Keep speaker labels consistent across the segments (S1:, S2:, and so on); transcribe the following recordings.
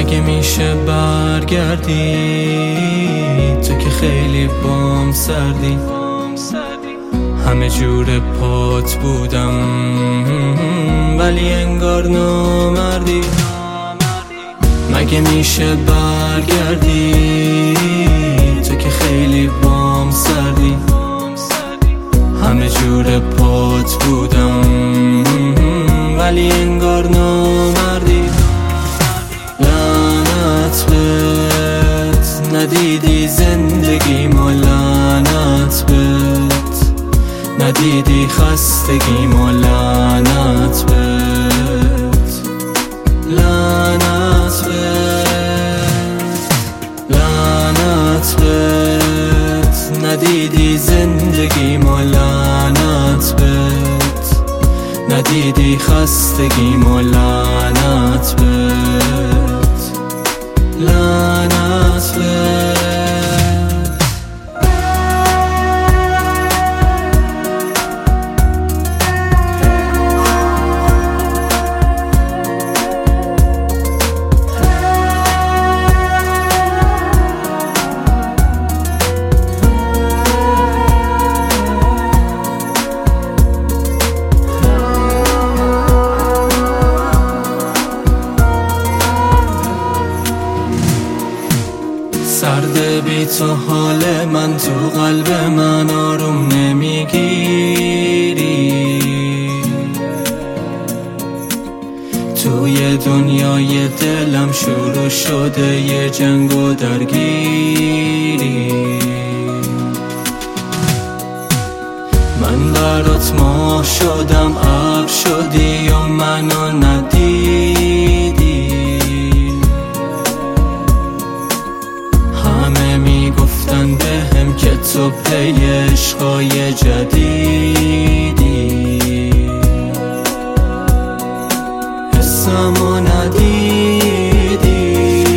S1: مگه میشه برگردی؟ تو که خیلی بام سردی، همه جور پات بودم ولی انگار نامردی. مگه میشه برگردی؟ تو که خیلی بام سردی، همه جور پات بودم ولی انگار نامردی. لعنت بهت ندیدی زندگیمو، لعنت بهت ندیدی خستگیمو، لعنت بهت، لعنت بهت، لعنت بهت ندیدی زندگیمو، لعنت بهت ندیدی خستگیمو، لعنت بهت، لعنت بهت. سرده بی تو حال من، تو قلب من آروم نمیگیری. توی دنیای دلم شروع شده یه جنگ و درگیری. من برات ماه شدم، ابر شدی و منو ندیدی. همه میگفتن بهم که تو پی عشقای جدیدی، حسمو ندیدی.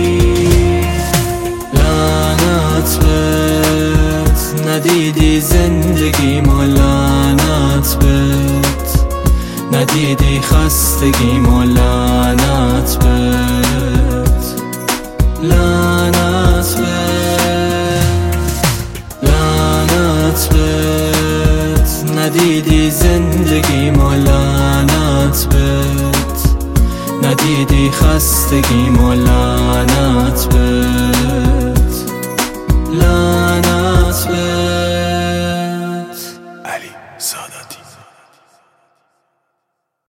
S1: لعنت بهت ندیدی زندگیمو، لعنت بهت ندیدی خستگیمو، لعنت بهت، لعنت بهت، لعنت بهت ندیدی زندگیمو، لعنت بهت ندیدی خستگیمو، لعنت بهت، لعنت